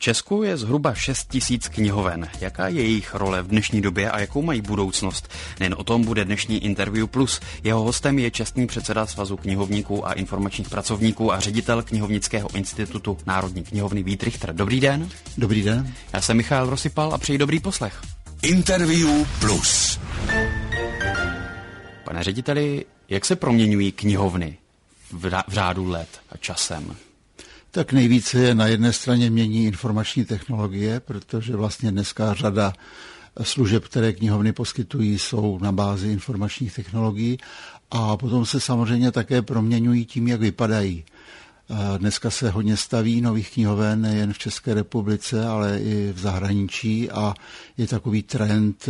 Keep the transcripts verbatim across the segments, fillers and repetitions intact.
Česku je zhruba šest tisíc knihoven. Jaká je jejich role v dnešní době a jakou mají budoucnost? Nejen o tom bude dnešní Interview Plus. Jeho hostem je čestný předseda Svazu knihovníků a informačních pracovníků a ředitel Knihovnického institutu Národní knihovny Vít Richter. Dobrý den. Dobrý den. Já jsem Michal Rosypal a přeji dobrý poslech. Interview Plus. Pane řediteli, jak se proměňují knihovny v řádu let a časem? Tak nejvíce je na jedné straně mění informační technologie, protože vlastně dneska řada služeb, které knihovny poskytují, jsou na bázi informačních technologií a potom se samozřejmě také proměňují tím, jak vypadají. Dneska se hodně staví nových knihoven nejen v České republice, ale i v zahraničí a je takový trend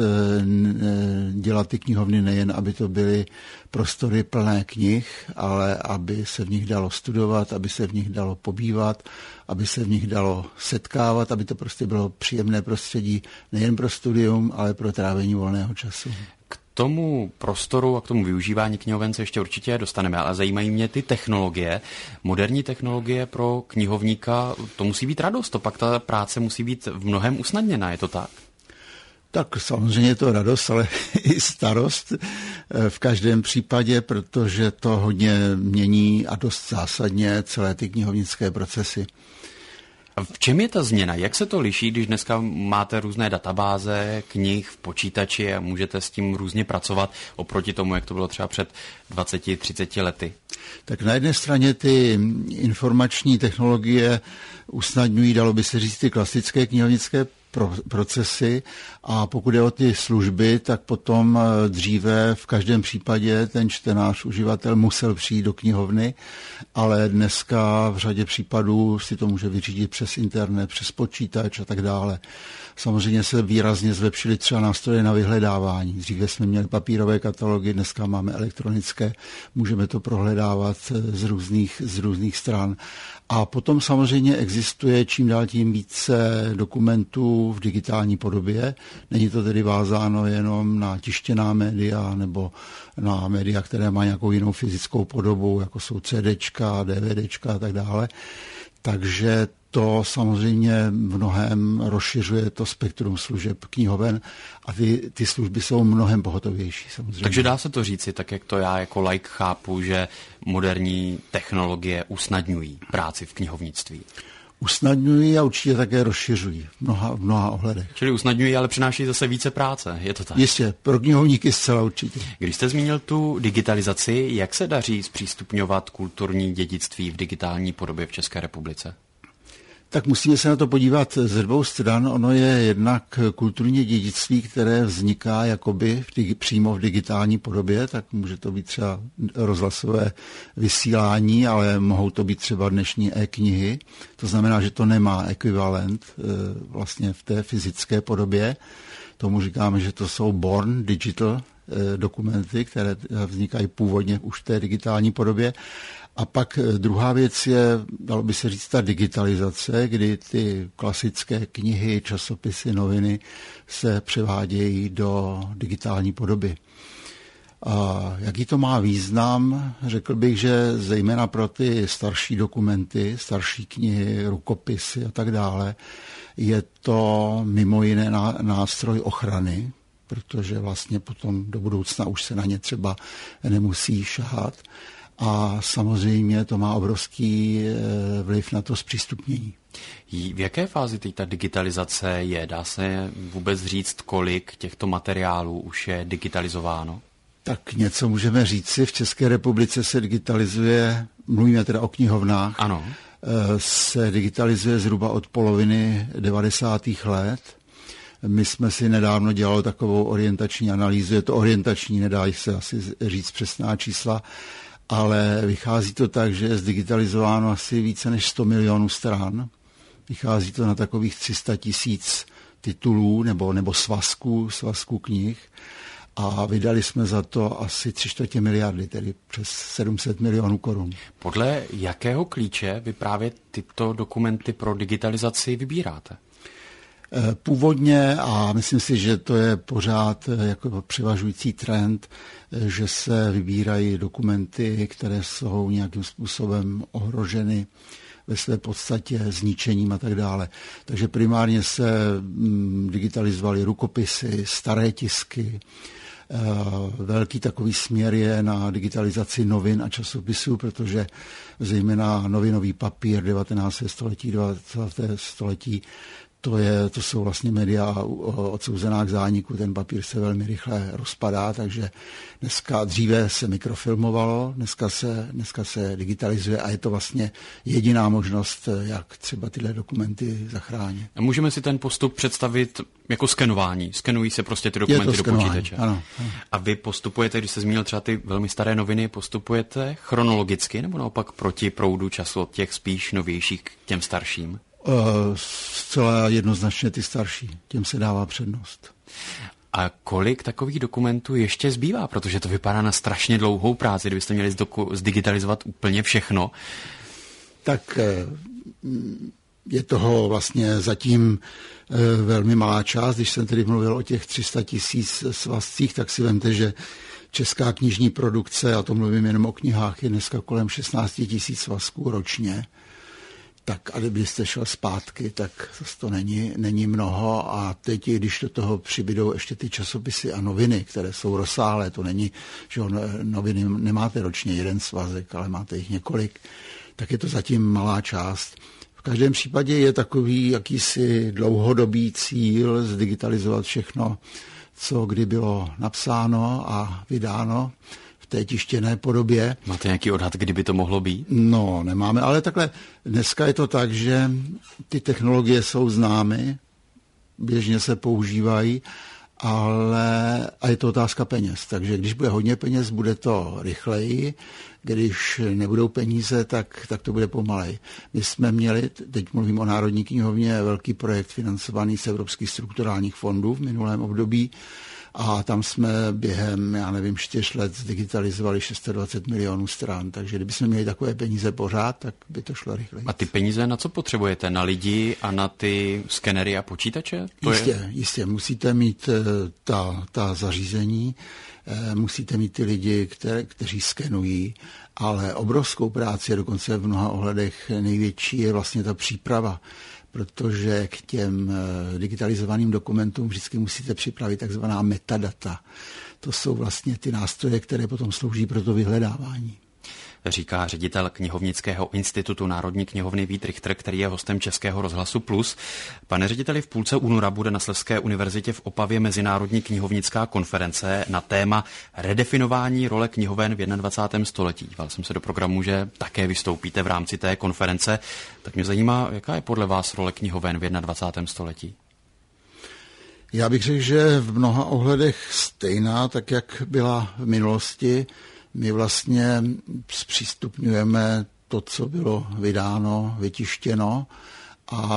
dělat ty knihovny nejen, aby to byly prostory plné knih, ale aby se v nich dalo studovat, aby se v nich dalo pobývat, aby se v nich dalo setkávat, aby to prostě bylo příjemné prostředí nejen pro studium, ale pro trávení volného času. K tomu prostoru a k tomu využívání knihoven se ještě určitě dostaneme, ale zajímají mě ty technologie. Moderní technologie pro knihovníka, to musí být radost, to pak ta práce musí být v mnohem usnadněná, je to tak? Tak samozřejmě je to radost, ale i starost v každém případě, protože to hodně mění a dost zásadně celé ty knihovnické procesy. A v čem je ta změna? Jak se to liší, když dneska máte různé databáze, knih v počítači a můžete s tím různě pracovat oproti tomu, jak to bylo třeba před dvaceti třiceti lety? Tak na jedné straně ty informační technologie usnadňují, dalo by se říct, ty klasické knihovnické procesy a pokud je o ty služby, tak potom dříve v každém případě ten čtenář, uživatel musel přijít do knihovny, ale dneska v řadě případů si to může vyřídit přes internet, přes počítač a tak dále. Samozřejmě se výrazně zlepšily třeba nástroje na vyhledávání. Dříve jsme měli papírové katalogy, dneska máme elektronické, můžeme to prohledávat z různých, z různých stran. A potom samozřejmě existuje čím dál tím více dokumentů v digitální podobě. Není to tedy vázáno jenom na tištěná média nebo na média, které má nějakou jinou fyzickou podobu, jako jsou CDčka, DVDčka a tak dále. Takže to samozřejmě mnohem rozšiřuje to spektrum služeb knihoven a ty, ty služby jsou mnohem pohotovější samozřejmě. Takže dá se to říci, tak jak to já jako laik chápu, že moderní technologie usnadňují práci v knihovnictví. Usnadňují a určitě také rozšiřují v mnoha, v mnoha ohledech. Čili usnadňují, ale přináší zase více práce, je to tak? Jistě, pro knihovníky zcela určitě. Když jste zmínil tu digitalizaci, jak se daří zpřístupňovat kulturní dědictví v digitální podobě v České republice? Tak musíme se na to podívat ze dvou stran. Ono je jednak kulturní dědictví, které vzniká jakoby v digi- přímo v digitální podobě, tak může to být třeba rozhlasové vysílání, ale mohou to být třeba dnešní e-knihy. To znamená, že to nemá ekvivalent e, vlastně v té fyzické podobě. Tomu říkáme, že to jsou born digital e, dokumenty, které vznikají původně už v té digitální podobě. A pak druhá věc je, dalo by se říct, ta digitalizace, kdy ty klasické knihy, časopisy, noviny se převádějí do digitální podoby. A jaký to má význam? Řekl bych, že zejména pro ty starší dokumenty, starší knihy, rukopisy a tak dále, je to mimo jiné nástroj ochrany, protože vlastně potom do budoucna už se na ně třeba nemusí šahat. A samozřejmě to má obrovský vliv na to zpřístupnění. V jaké fázi teď ta digitalizace je? Dá se vůbec říct, kolik těchto materiálů už je digitalizováno? Tak něco můžeme říci. V České republice se digitalizuje, mluvíme teda o knihovnách, ano. Se digitalizuje zhruba od poloviny devadesátých let. My jsme si nedávno dělali takovou orientační analýzu. Je to orientační, nedá se asi říct přesná čísla, ale vychází to tak, že je zdigitalizováno asi více než sto milionů stran. Vychází to na takových tři sta tisíc titulů nebo, nebo svazků, svazků knih a vydali jsme za to asi tři čtvrtě miliardy, tedy přes sedm set milionů korun. Podle jakého klíče vy právě tyto dokumenty pro digitalizaci vybíráte? Původně, a myslím si, že to je pořád jako převažující trend, že se vybírají dokumenty, které jsou nějakým způsobem ohroženy ve své podstatě zničením a tak dále. Takže primárně se digitalizovaly rukopisy, staré tisky. Velký takový směr je na digitalizaci novin a časopisů, protože zejména novinový papír devatenáctého století, dvacátého století, To, je, to jsou vlastně média odsouzená k zániku, ten papír se velmi rychle rozpadá, takže dneska dříve se mikrofilmovalo, dneska se, dneska se digitalizuje a je to vlastně jediná možnost, jak třeba tyhle dokumenty zachránit. A můžeme si ten postup představit jako skenování. Skenují se prostě ty dokumenty do počítače. Ano, ano. A vy postupujete, když se zmínil třeba ty velmi staré noviny, postupujete chronologicky nebo naopak proti proudu času od těch spíš novějších k těm starším? Zcela jednoznačně ty starší, těm se dává přednost. A kolik takových dokumentů ještě zbývá? Protože to vypadá na strašně dlouhou práci, kdybyste měli zdigitalizovat úplně všechno. Tak je toho vlastně zatím velmi malá část. Když jsem tedy mluvil o těch tři sta tisíc svazcích, tak si vemte, že česká knižní produkce, a to mluvím jenom o knihách, je dneska kolem šestnáct tisíc svazků ročně. Tak a kdybyste šel zpátky, tak to není, není mnoho a teď, když do toho přibydou ještě ty časopisy a noviny, které jsou rozsáhlé, to není, že noviny nemáte ročně jeden svazek, ale máte jich několik, tak je to zatím malá část. V každém případě je takový jakýsi dlouhodobý cíl zdigitalizovat všechno, co kdy bylo napsáno a vydáno v té tištěné podobě. Máte nějaký odhad, kdyby to mohlo být? No, nemáme, ale takhle dneska je to tak, že ty technologie jsou známy, běžně se používají, ale a je to otázka peněz. Takže když bude hodně peněz, bude to rychleji, když nebudou peníze, tak, tak to bude pomalej. My jsme měli, teď mluvím o Národní knihovně, velký projekt financovaný z evropských strukturálních fondů v minulém období, a tam jsme během, já nevím, čtyř let zdigitalizovali dvacet šest milionů stran, takže kdybychom měli takové peníze pořád, tak by to šlo rychleji. A ty peníze na co potřebujete? Na lidi a na ty skenery a počítače? To jistě, je... jistě. Musíte mít ta, ta zařízení, musíte mít ty lidi, které, kteří skenují, ale obrovskou práci, a dokonce v mnoha ohledech největší, je vlastně ta příprava. Protože k těm digitalizovaným dokumentům vždycky musíte připravit takzvaná metadata. To jsou vlastně ty nástroje, které potom slouží pro to vyhledávání. Říká ředitel Knihovnického institutu Národní knihovny Vít Richter, který je hostem Českého rozhlasu Plus. Pane řediteli, v půlce února bude na Slezské univerzitě v Opavě mezinárodní knihovnická konference na téma redefinování role knihoven v dvacátém prvním století. Díval jsem se do programu, že také vystoupíte v rámci té konference. Tak mě zajímá, jaká je podle vás role knihoven v dvacátém prvním století? Já bych řekl, že v mnoha ohledech stejná, tak jak byla v minulosti. My vlastně zpřístupňujeme to, co bylo vydáno, vytištěno a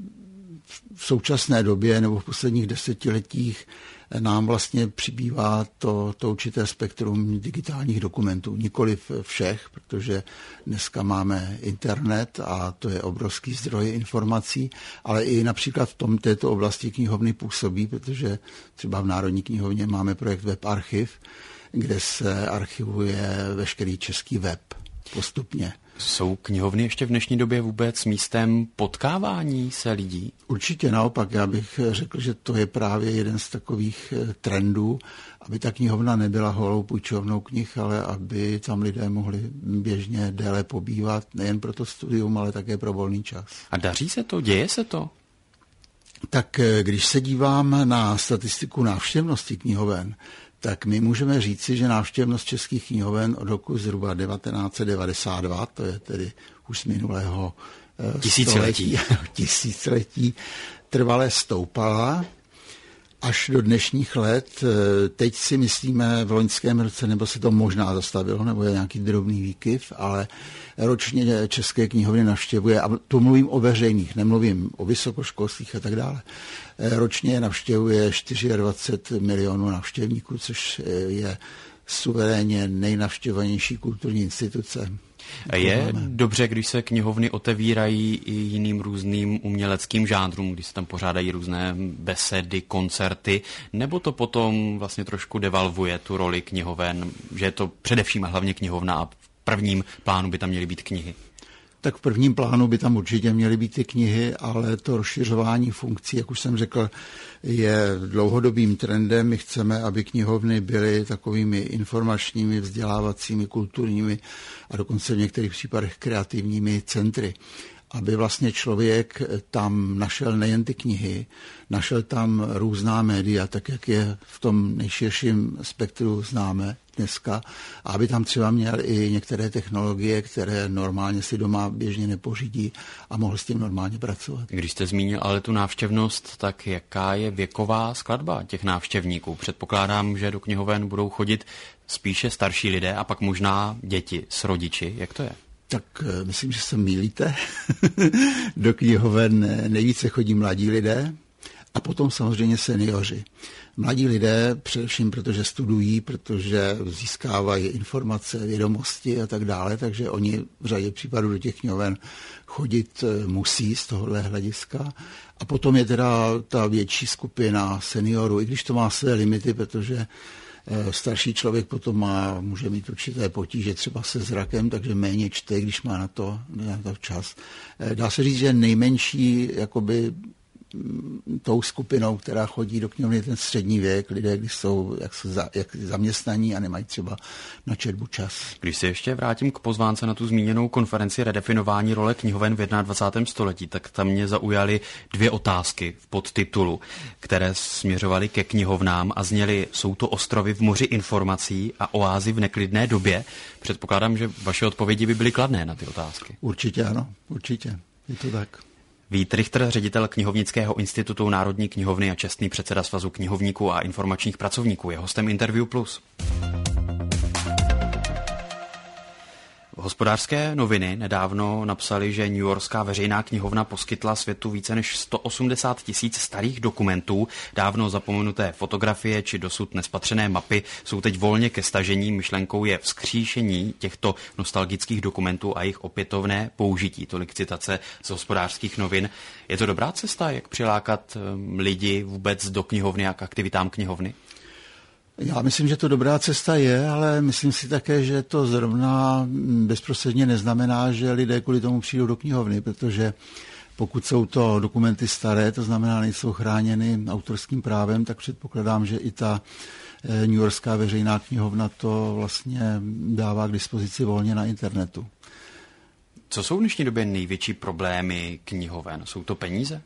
v současné době nebo v posledních desetiletích nám vlastně přibývá to, to určité spektrum digitálních dokumentů. Nikoliv všech, protože dneska máme internet a to je obrovský zdroj informací, ale i například v tom této oblasti knihovny působí, protože třeba v Národní knihovně máme projekt WebArchiv, kde se archivuje veškerý český web postupně. Jsou knihovny ještě v dnešní době vůbec místem potkávání se lidí? Určitě naopak, já bych řekl, že to je právě jeden z takových trendů, aby ta knihovna nebyla holou půjčovnou knih, ale aby tam lidé mohli běžně déle pobývat, nejen pro to studium, ale také pro volný čas. A daří se to? Děje se to? Tak když se dívám na statistiku návštěvnosti knihoven, tak my můžeme říci, že návštěvnost českých knihoven od roku zhruba devatenáct set devadesát dva, to je tedy už z minulého tisíciletí, tisíciletí trvale stoupala až do dnešních let. Teď si myslíme v loňském roce, nebo se to možná zastavilo, nebo je nějaký drobný výkyv, ale ročně české knihovny navštěvuje, a tu mluvím o veřejných, nemluvím o vysokoškolských a tak dále, ročně navštěvuje dvacet čtyři milionů navštěvníků, což je suverénně nejnavštěvanější kulturní instituce. Je dobře, když se knihovny otevírají i jiným různým uměleckým žánrům, když se tam pořádají různé besedy, koncerty, nebo to potom vlastně trošku devalvuje tu roli knihoven, že je to především a hlavně knihovna a v prvním plánu by tam měly být knihy? Tak v prvním plánu by tam určitě měly být ty knihy, ale to rozšiřování funkcí, jak už jsem řekl, je dlouhodobým trendem. My chceme, aby knihovny byly takovými informačními, vzdělávacími, kulturními a dokonce v některých případech kreativními centry. Aby vlastně člověk tam našel nejen ty knihy, našel tam různá média, tak jak je v tom nejširším spektru známe dneska, a aby tam třeba měl i některé technologie, které normálně si doma běžně nepořídí a mohl s tím normálně pracovat. Když jste zmínil ale tu návštěvnost, tak jaká je věková skladba těch návštěvníků? Předpokládám, že do knihoven budou chodit spíše starší lidé a pak možná děti s rodiči. Jak to je? Tak myslím, že se mýlíte. Do knihoven nejvíce chodí mladí lidé a potom samozřejmě seniori. Mladí lidé především, protože studují, protože získávají informace, vědomosti a tak dále, takže oni v řadě případů do těch knihoven chodit musí z tohohle hlediska. A potom je teda ta větší skupina seniorů, i když to má své limity, protože starší člověk potom má, může mít určité potíže třeba se zrakem, takže méně čte, když má na to, na to čas. Dá se říct, že nejmenší jakoby tou skupinou, která chodí do knihovny, je ten střední věk, lidé, když jsou jak jsou za, jak zaměstnaní a nemají třeba na četbu čas. Když se ještě vrátím k pozvánce na tu zmíněnou konferenci Redefinování role knihoven v dvacátém prvním století, tak tam mě zaujaly dvě otázky v podtitulu, které směřovaly ke knihovnám a zněly: jsou to ostrovy v moři informací a oázy v neklidné době? Předpokládám, že vaše odpovědi by byly kladné na ty otázky. Určitě ano, určitě. Je to tak. Vít Richter, ředitel Knihovnického institutu Národní knihovny a čestný předseda Svazu knihovníků a informačních pracovníků, je hostem Interview Plus. Hospodářské noviny nedávno napsali, že newyorská veřejná knihovna poskytla světu více než sto osmdesát tisíc starých dokumentů. Dávno zapomenuté fotografie či dosud nespatřené mapy jsou teď volně ke stažení. Myšlenkou je vzkříšení těchto nostalgických dokumentů a jejich opětovné použití. Tolik citace z Hospodářských novin. Je to dobrá cesta, jak přilákat lidi vůbec do knihovny a k aktivitám knihovny? Já myslím, že to dobrá cesta je, ale myslím si také, že to zrovna bezprostředně neznamená, že lidé kvůli tomu přijdou do knihovny, protože pokud jsou to dokumenty staré, to znamená nejsou chráněny autorským právem, tak předpokládám, že i ta newyorská veřejná knihovna to vlastně dává k dispozici volně na internetu. Co jsou v dnešní době největší problémy knihoven? Jsou to peníze?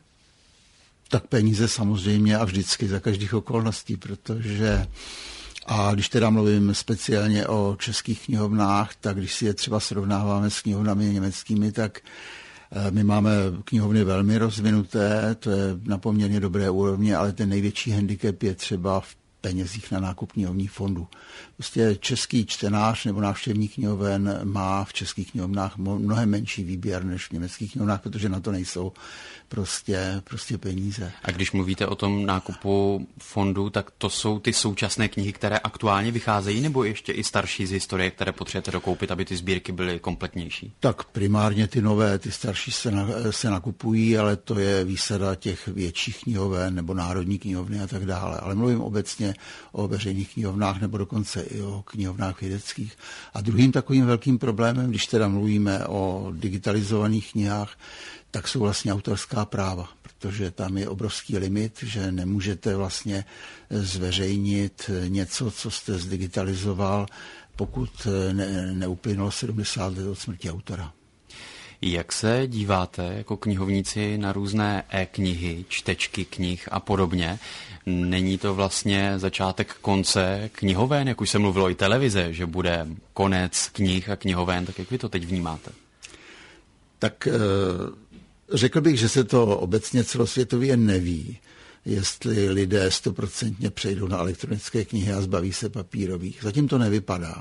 Tak peníze samozřejmě a vždycky za každých okolností, protože a když teda mluvím speciálně o českých knihovnách, tak když si je třeba srovnáváme s knihovnami německými, tak my máme knihovny velmi rozvinuté, to je na poměrně dobré úrovni, ale ten největší handicap je třeba v penězích na nákup knihovních fondů. Prostě český čtenář nebo návštěvník knihoven má v českých knihovnách mnohem menší výběr než v německých knihovnách, protože na to nejsou prostě, prostě peníze. A když mluvíte o tom nákupu fondů, tak to jsou ty současné knihy, které aktuálně vycházejí, nebo ještě i starší z historie, které potřebujete dokoupit, aby ty sbírky byly kompletnější? Tak primárně ty nové, ty starší se, na, se nakupují, ale to je výsada těch větších knihoven nebo národní knihovny a tak dále. Ale mluvím obecně o veřejných knihovnách nebo dokonce i o knihovnách vědeckých. A druhým takovým velkým problémem, když teda mluvíme o digitalizovaných knihách, tak jsou vlastně autorská práva, protože tam je obrovský limit, že nemůžete vlastně zveřejnit něco, co jste zdigitalizoval, pokud ne, neuplynulo sedmdesát let od smrti autora. Jak se díváte jako knihovníci na různé e-knihy, čtečky knih a podobně? Není to vlastně začátek konce knihoven, jak už se mluvilo i televize, že bude konec knih a knihoven, tak jak vy to teď vnímáte? Tak řekl bych, že se to obecně celosvětově neví, jestli lidé stoprocentně přejdou na elektronické knihy a zbaví se papírových. Zatím to nevypadá.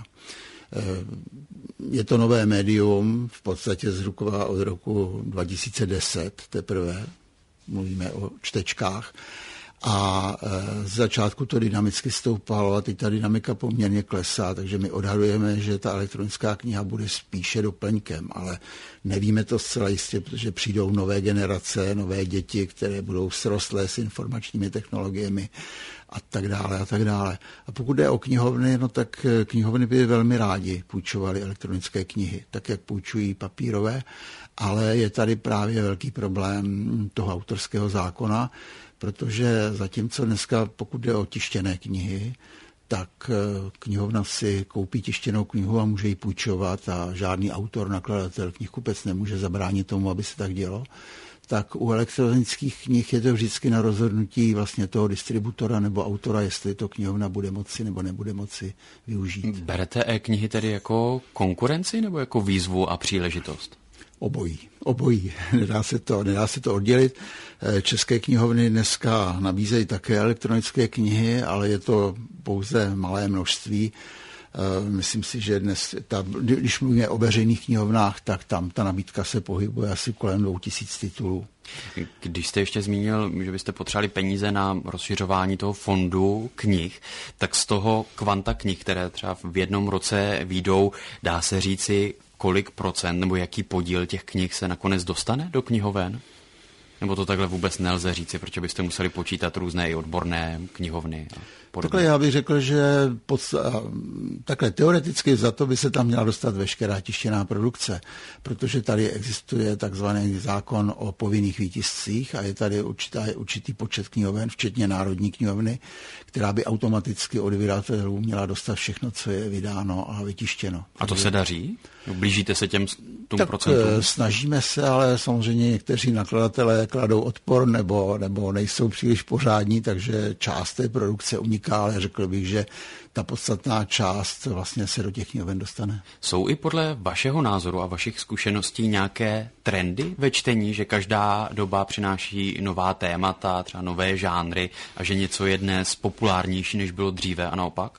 Je to nové médium, v podstatě zhruba od roku dva tisíce deset teprve, mluvíme o čtečkách, a z začátku to dynamicky stoupalo a teď ta dynamika poměrně klesá, takže my odhadujeme, že ta elektronická kniha bude spíše doplňkem, ale nevíme to zcela jistě, protože přijdou nové generace, nové děti, které budou srostlé s informačními technologiemi a tak dále a tak dále. A pokud jde o knihovny, no tak knihovny by velmi rádi půjčovaly elektronické knihy, tak jak půjčují papírové, ale je tady právě velký problém toho autorského zákona, protože zatímco dneska, pokud jde o tištěné knihy, tak knihovna si koupí tištěnou knihu a může ji půjčovat a žádný autor, nakladatel, knihkupec nemůže zabránit tomu, aby se tak dělo. Tak u elektronických knih je to vždycky na rozhodnutí vlastně toho distributora nebo autora, jestli to knihovna bude moci nebo nebude moci využít. Berete e-knihy tedy jako konkurenci nebo jako výzvu a příležitost? Obojí, obojí. Nedá se to, nedá se to oddělit. České knihovny dneska nabízejí také elektronické knihy, ale je to pouze malé množství. Myslím si, že dnes, ta, když mluvíme o veřejných knihovnách, tak tam ta nabídka se pohybuje asi kolem dvou tisíc titulů. Když jste ještě zmínil, že byste potřebovali peníze na rozšiřování toho fondu knih, tak z toho kvanta knih, které třeba v jednom roce výjdou, dá se říci, kolik procent nebo jaký podíl těch knih se nakonec dostane do knihoven? Nebo to takhle vůbec nelze říci, protože byste museli počítat různé i odborné knihovny a podobně? Takhle já bych řekl, že pod, takhle teoreticky za to by se tam měla dostat veškerá tištěná produkce, protože tady existuje takzvaný zákon o povinných výtiscích a je tady určitá, určitý počet knihoven, včetně Národní knihovny, která by automaticky od vydavatelů měla dostat všechno, co je vydáno a vytištěno. A to se daří? Blížíte se těm tomu tak procentům? Snažíme se, ale samozřejmě někteří nakladatelé kladou odpor nebo, nebo nejsou příliš pořádní, takže část té produkce uniká, ale řekl bych, že ta podstatná část vlastně se do těch knihoven dostane. Jsou i podle vašeho názoru a vašich zkušeností nějaké trendy ve čtení, že každá doba přináší nová témata, třeba nové žánry a že něco je dnes populárnější, než bylo dříve a naopak?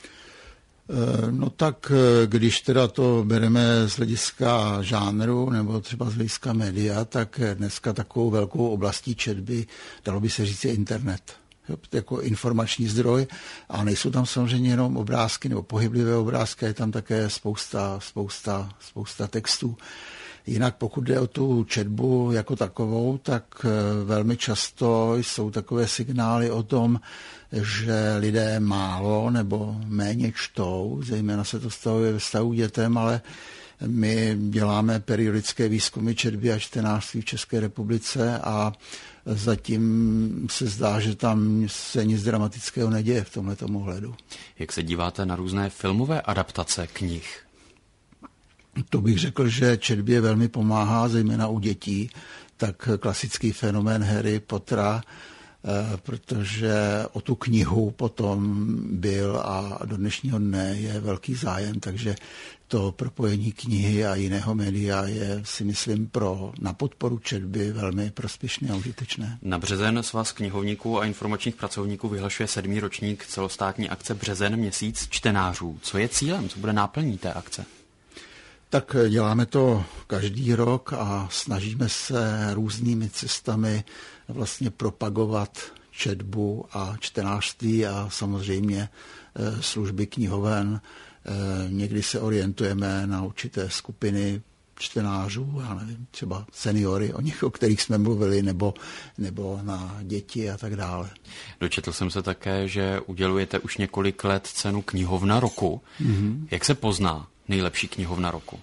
No tak když teda to bereme z hlediska žánru nebo třeba z hlediska média, tak dneska takovou velkou oblastí četby, dalo by se říct, je internet. Jako informační zdroj a nejsou tam samozřejmě jenom obrázky nebo pohyblivé obrázky, je tam také spousta, spousta, spousta textů. Jinak pokud jde o tu četbu jako takovou, tak velmi často jsou takové signály o tom, že lidé málo nebo méně čtou, zejména se to stavuje ve vztahu dětem, ale my děláme periodické výzkumy četby a čtenářství v České republice a zatím se zdá, že tam se nic dramatického neděje v tomhletom ohledu. Jak se díváte na různé filmové adaptace knih? To bych řekl, že četbě velmi pomáhá, zejména u dětí, tak klasický fenomén Harry Pottera, protože o tu knihu potom byl a do dnešního dne je velký zájem, takže to propojení knihy a jiného média je, si myslím, pro na podporu četby velmi prospěšné a užitečné. Na březen Svaz knihovníků a informačních pracovníků vyhlašuje sedmý ročník celostátní akce Březen měsíc čtenářů. Co je cílem? Co bude náplní té akce? Tak děláme to každý rok a snažíme se různými cestami vlastně propagovat četbu a čtenářství a samozřejmě služby knihoven. Někdy se orientujeme na určité skupiny čtenářů, já nevím, třeba seniory, o nich, o kterých jsme mluvili, nebo, nebo na děti a tak dále. Dočetl jsem se také, že udělujete už několik let cenu knihovna roku. Mm-hmm. Jak se pozná nejlepší knihovna roku?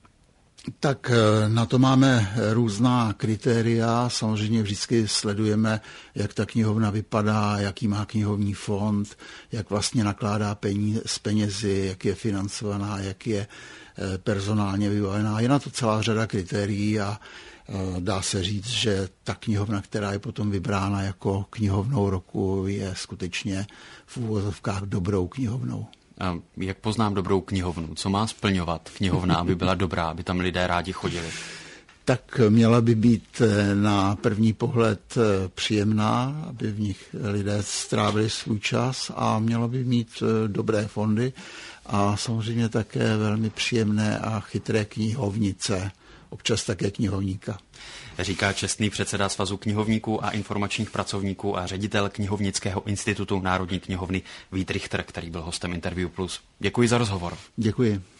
Tak na to máme různá kritéria. Samozřejmě vždycky sledujeme, jak ta knihovna vypadá, jaký má knihovní fond, jak vlastně nakládá peníze, s penězi, jak je financovaná, jak je personálně vybavená. Je na to celá řada kritérií a dá se říct, že ta knihovna, která je potom vybrána jako knihovnou roku, je skutečně v úvozovkách dobrou knihovnou. A jak poznám dobrou knihovnu? Co má splňovat knihovna, aby byla dobrá, aby tam lidé rádi chodili? Tak měla by být na první pohled příjemná, aby v nich lidé strávili svůj čas a měla by mít dobré fondy a samozřejmě také velmi příjemné a chytré knihovnice, občas také knihovníka. Říká čestný předseda Svazu knihovníků a informačních pracovníků a ředitel Knihovnického institutu Národní knihovny Vít Richter, který byl hostem Interview Plus. Děkuji za rozhovor. Děkuji.